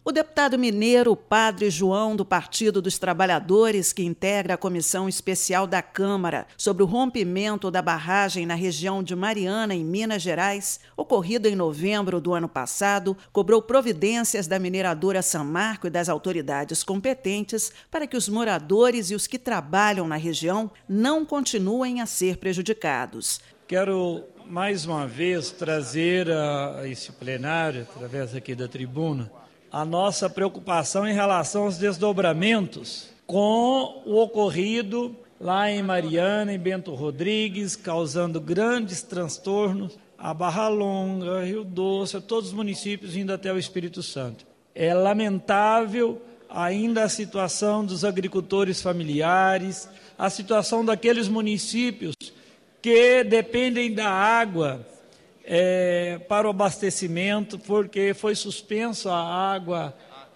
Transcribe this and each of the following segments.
O deputado mineiro Padre João, do Partido dos Trabalhadores, que integra a Comissão Especial da Câmara sobre o rompimento da barragem na região de Mariana, em Minas Gerais, ocorrido em novembro do ano passado, cobrou providências da mineradora Samarco e das autoridades competentes para que os moradores e os que trabalham na região não continuem a ser prejudicados. Quero mais uma vez trazer a esse plenário, através aqui da tribuna, a nossa preocupação em relação aos desdobramentos com o ocorrido lá em Mariana, em Bento Rodrigues, causando grandes transtornos a Barra Longa, Rio Doce, a todos os municípios indo até o Espírito Santo. É lamentável ainda a situação dos agricultores familiares, a situação daqueles municípios que dependem da água para o abastecimento, porque foi suspenso a água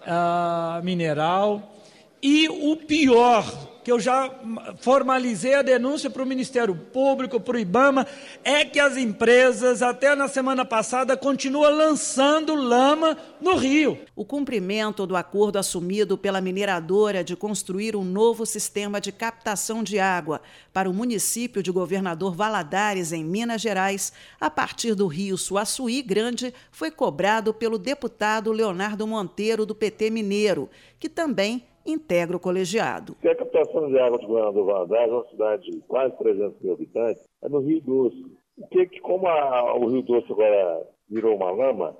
mineral. E o pior, que eu já formalizei a denúncia para o Ministério Público, para o IBAMA, é que as empresas, até na semana passada, continuam lançando lama no rio. O cumprimento do acordo assumido pela mineradora de construir um novo sistema de captação de água para o município de Governador Valadares, em Minas Gerais, a partir do rio Suaçuí Grande, foi cobrado pelo deputado Leonardo Monteiro, do PT mineiro, que também integra o colegiado. A captação de água de Governador Valadares, uma cidade de quase 300 mil habitantes, é no Rio Doce. Como o Rio Doce agora virou uma lama,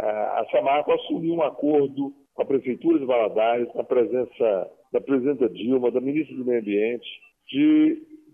a Samarco assumiu um acordo com a Prefeitura de Valadares, na presença da presidenta Dilma, da ministra do Meio Ambiente, de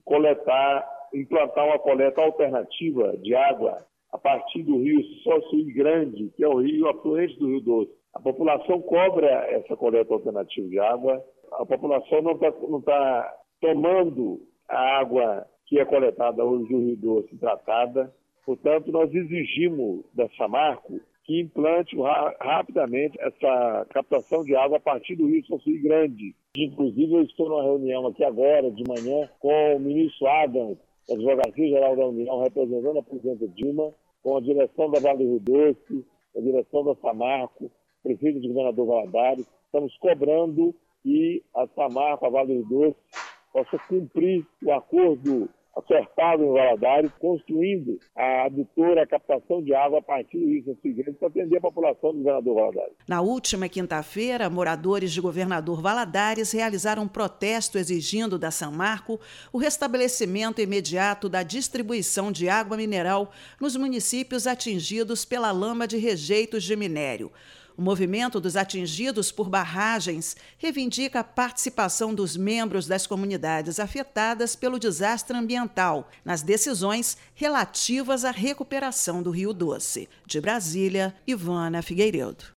implantar uma coleta alternativa de água a partir do rio Suaçuí Grande, que é o rio afluente do Rio Doce. A população cobra essa coleta alternativa de água, a população não está tomando a água que é coletada hoje do Rio Doce tratada. Portanto, nós exigimos da Samarco que implante rapidamente essa captação de água a partir do rio Suaçuí Grande. Inclusive, eu estou numa reunião aqui agora, de manhã, com o ministro Adams, da Advocacia Geral da União, representando a presidenta Dilma, com a direção da Vale do Rio Doce, a direção da Samarco, prefeito de Governador Valadares. Estamos cobrando que a Samarco, a Vale do Rio Doce, possa cumprir o acordo acertado em Valadares, construindo a adutora, a captação de água a partir do rio Suaçuí Grande para atender a população do Governador Valadares. Na última quinta-feira, moradores de Governador Valadares realizaram um protesto exigindo da Samarco o restabelecimento imediato da distribuição de água mineral nos municípios atingidos pela lama de rejeitos de minério. O movimento dos atingidos por barragens reivindica a participação dos membros das comunidades afetadas pelo desastre ambiental nas decisões relativas à recuperação do Rio Doce. De Brasília, Ivana Figueiredo.